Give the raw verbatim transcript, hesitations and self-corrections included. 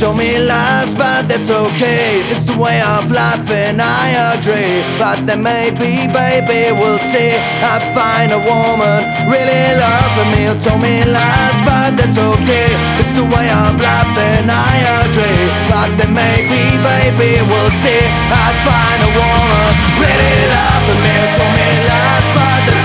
told me lies, but that's okay. It's the way of life and I agree. But then maybe, baby, we'll see. I find a woman really loving me. You told me lies, but that's okay. It's the way of life and I agree. But then maybe, baby, we'll see. I find a woman really loving me. You told me lies, but that's